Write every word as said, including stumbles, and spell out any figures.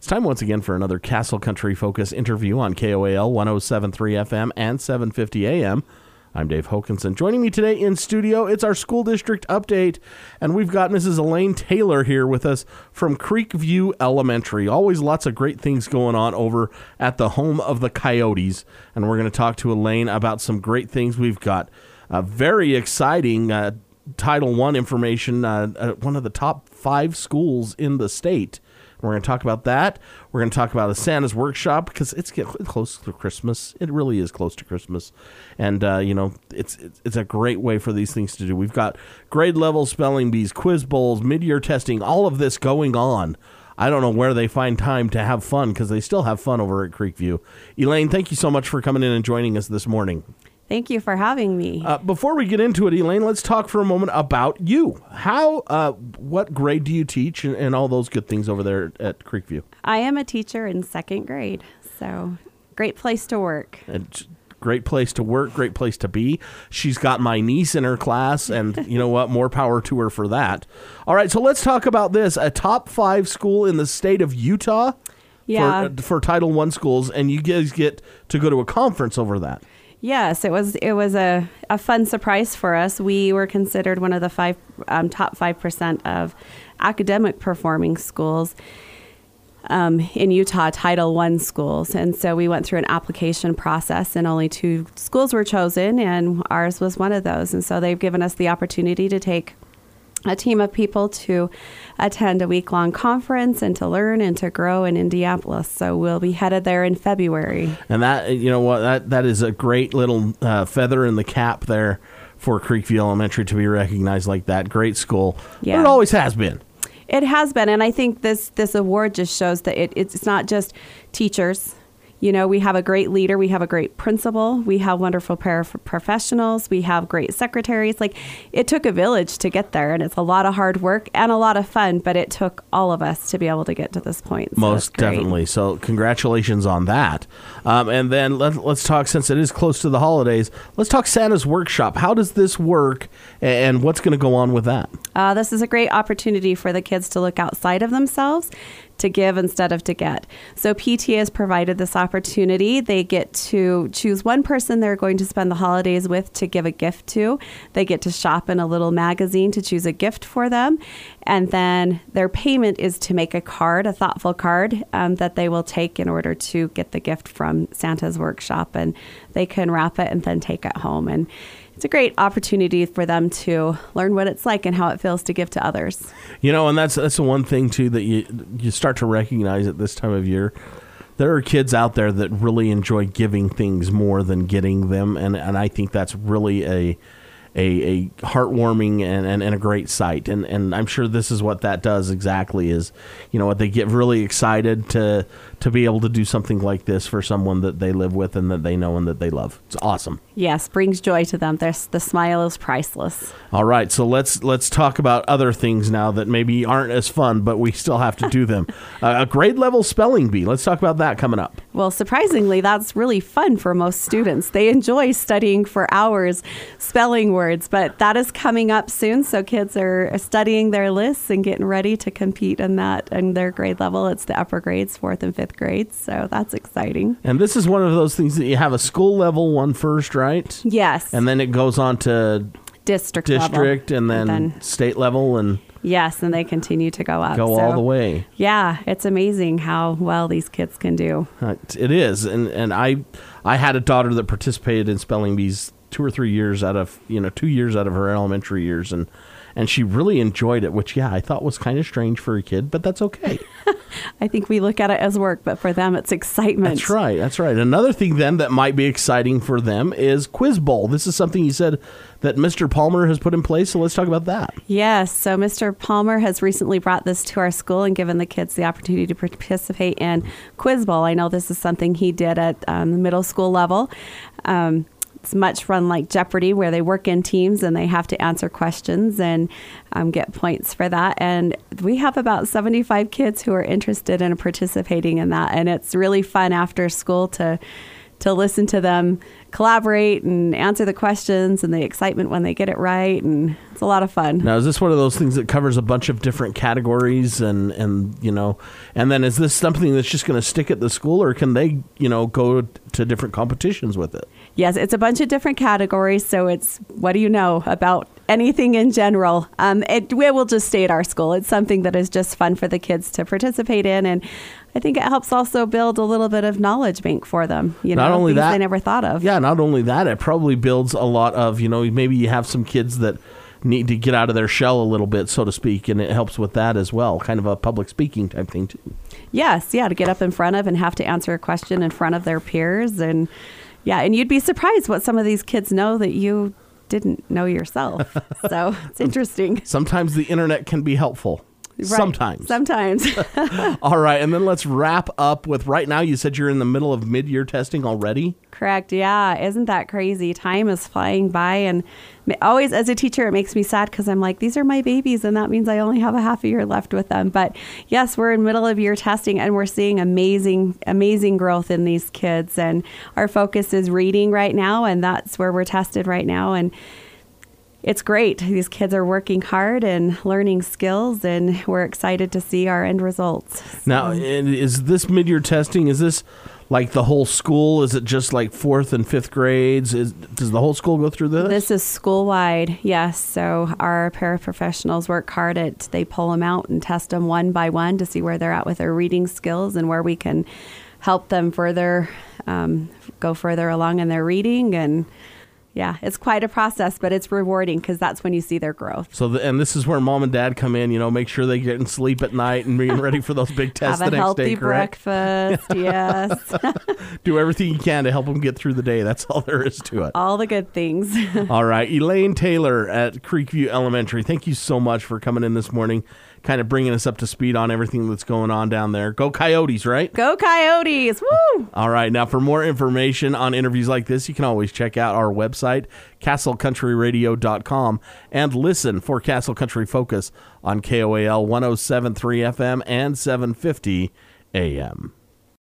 It's time once again for another Castle Country Focus interview on K O A L one oh seven point three F M and seven fifty A M. I'm Dave Hokinson. Joining me today in studio, it's our school district update, and we've got Missus Elaine Taylor here with us from Creekview Elementary. Always lots of great things going on over at the home of the Coyotes, and we're going to talk to Elaine about some great things. We've got a very exciting uh, Title One information, uh, uh, one of the top five schools in the state. We're going to talk about that. We're going to talk about a Santa's Workshop because it's getting close to Christmas. It really is close to Christmas. And, uh, you know, it's it's a great way for these things to do. We've got grade level spelling bees, quiz bowls, mid-year testing, all of this going on. I don't know where they find time to have fun because they still have fun over at Creekview. Elaine, thank you so much for coming in and joining us this morning. Thank you for having me. Uh, before we get into it, Elaine, let's talk for a moment about you. How, uh, what grade do you teach and, and all those good things over there at Creekview? I am a teacher in second grade, so great place to work. And great place to work, great place to be. She's got my niece in her class, and you know what? More power to her for that. All right, so let's talk about this. A top five school in the state of Utah yeah. for, for Title One schools, and you guys get to go to a conference over that. Yes, it was it was a, a fun surprise for us. We were considered one of the five um, top five percent of academic performing schools um, in Utah, Title One schools. And so we went through an application process, and only two schools were chosen, and ours was one of those. And so they've given us the opportunity to take a team of people to attend a week-long conference and to learn and to grow in Indianapolis. So we'll be headed there in February. And that, you know what, that that is a great little uh, feather in the cap there for Creekview Elementary to be recognized like that. Great school. Yeah. But it always has been. It has been, and I think this this award just shows that it, it's not just teachers. You know, we have a great leader, we have a great principal, we have wonderful paraprofessionals, we have great secretaries. Like, it took a village to get there, and it's a lot of hard work and a lot of fun, but it took all of us to be able to get to this point. So Most definitely. So congratulations on that. Um, and then let, let's talk, since it is close to the holidays, let's talk Santa's Workshop. How does this work, and what's going to go on with that? Uh, this is a great opportunity for the kids to look outside of themselves, to give instead of to get. So P T A has provided this opportunity. They get to choose one person they're going to spend the holidays with to give a gift to. They get to shop in a little magazine to choose a gift for them. And then their payment is to make a card, a thoughtful card um, that they will take in order to get the gift from Santa's Workshop. And they can wrap it and then take it home. And it's a great opportunity for them to learn what it's like and how it feels to give to others. You know, and that's that's the one thing, too, that you you start to recognize at this time of year. There are kids out there that really enjoy giving things more than getting them, and, and I think that's really a a, a heartwarming and, and, and a great sight. And, and I'm sure this is what that does exactly is, you know, what they get really excited to to be able to do something like this for someone that they live with and that they know and that they love. It's awesome. Yes, brings joy to them. There's, the smile is priceless. All right, so let's let's talk about other things now that maybe aren't as fun, but we still have to do them. uh, a grade level spelling bee. Let's talk about that coming up. Well, surprisingly, that's really fun for most students. They enjoy studying for hours, spelling words, but that is coming up soon. So kids are studying their lists and getting ready to compete in that in their grade level. It's the upper grades, fourth and fifth grades. So that's exciting. And this is one of those things that you have a school level one first, right? Yes. And then it goes on to district district level. and then, and then state level and yes, and they continue to go up. Go so, all the way. Yeah, it's amazing how well these kids can do. Uh, it is. And and I I had a daughter that participated in spelling bees two or three years out of, you know, two years out of her elementary years, and and she really enjoyed it, which, yeah, I thought was kind of strange for a kid, but that's okay. I think we look at it as work, but for them, it's excitement. That's right. That's right. Another thing, then, that might be exciting for them is Quiz Bowl. This is something you said that Mister Palmer has put in place, so let's talk about that. Yes. So Mister Palmer has recently brought this to our school and given the kids the opportunity to participate in Quiz Bowl. I know this is something he did at um, the middle school level. Um, It's much run like Jeopardy, where they work in teams and they have to answer questions and um, get points for that. And we have about seventy-five kids who are interested in participating in that. And it's really fun after school to to listen to them collaborate and answer the questions and the excitement when they get it right. And it's a lot of fun. Now, is this one of those things that covers a bunch of different categories and, and you know, and then is this something that's just going to stick at the school, or can they, you know, go to different competitions with it? Yes, it's a bunch of different categories. So it's, what do you know about anything in general? Um, it, it will just stay at our school. It's something that is just fun for the kids to participate in. And I think it helps also build a little bit of knowledge bank for them. You know, not only things that, they never thought of. Yeah, not only that, it probably builds a lot of, you know, maybe you have some kids that need to get out of their shell a little bit, so to speak, and it helps with that as well. Kind of a public speaking type thing, too. Yes, yeah, to get up in front of and have to answer a question in front of their peers. And yeah, and you'd be surprised what some of these kids know that you didn't know yourself. So it's interesting. Sometimes the internet can be helpful. Right. Sometimes. Sometimes. All right. And then let's wrap up with, right now you said you're in the middle of mid-year testing already? Correct. Yeah. Isn't that crazy? Time is flying by. And always as a teacher, it makes me sad because I'm like, these are my babies. And that means I only have a half a year left with them. But yes, we're in middle of year testing and we're seeing amazing, amazing growth in these kids. And our focus is reading right now. And that's where we're tested right now. And it's great. These kids are working hard and learning skills, and we're excited to see our end results. Now, is this mid-year testing, is this like the whole school? Is it just like fourth and fifth grades? Is, does the whole school go through this? This is school-wide, yes. So our paraprofessionals work hard at, they pull them out and test them one by one to see where they're at with their reading skills and where we can help them further, um, go further along in their reading. And yeah, it's quite a process, but it's rewarding because that's when you see their growth. So, the, and this is where mom and dad come in, you know, make sure they get in sleep at night and being ready for those big tests the next day, Have a healthy breakfast, yes. Do everything you can to help them get through the day. That's all there is to it. All the good things. All right. Elaine Taylor at Creekview Elementary, thank you so much for coming in this morning, kind of bringing us up to speed on everything that's going on down there. Go Coyotes, right? Go Coyotes. Woo! All right. Now, for more information on interviews like this, you can always check out our website, castle country radio dot com, and listen for Castle Country Focus on K O A L one oh seven point three F M and seven fifty A M.